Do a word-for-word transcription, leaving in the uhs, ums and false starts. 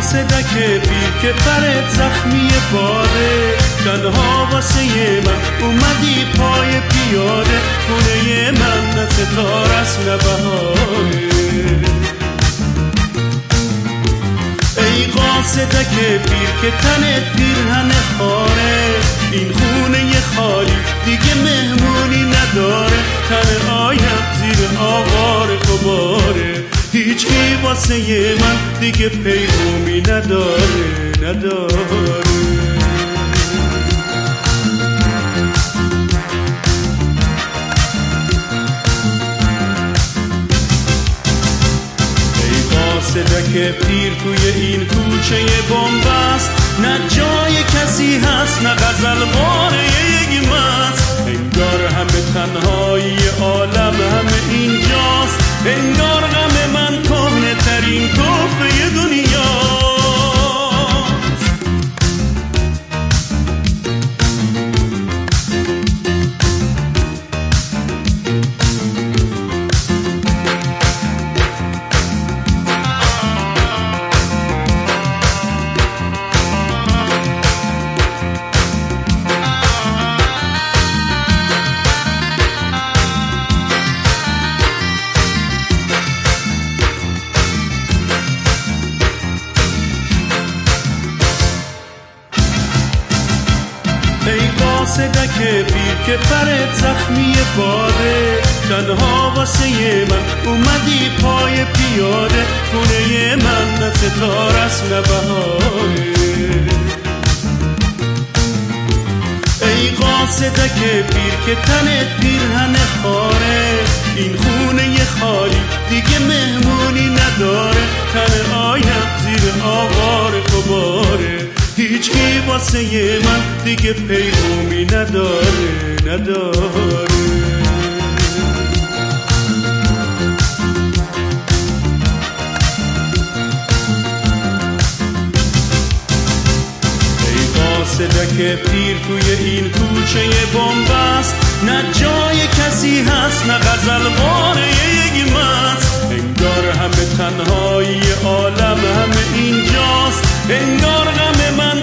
قاصدک پیر که پرت زخمی باده، تنها واسه من اومدی پای پیاده، خونه من نه ستاره است نه بهاره. ای قاصدک پیر که تنت پیرهن خاره، این خونه خالی دیگه مهمونی نداره، تن آیم زیر آوار غباره، هیچکی واسه من دیگه پیغامی نداره نداره. قاصدک پیر توی این کوچه بنبست، نه جای کسی هست نه غزلواره یک مست، انگار همه تنهایی عالم همه اینجاست، انگار غم من کهنه ترین تحفه دنیاست. قاصدک پیر که پرت زخمی باده، تنها واسه من اومدی پای پیاده، خونه من نه ستاره است نه بهاره. ای قاصدک پیر که تنت پیرهن خاره، این خونه خالی دیگه مهمونی نداره، تن آیم زیر آوار غباره، هیچکی واسه من دیگه پیغامی نداره نداره. ای قاصدک پیر توی این کوچه بنبست، نه جای کسی هست نه غزلواره یک مست، انگار همه تنهایی عالم همه اینجاست، انگار غم من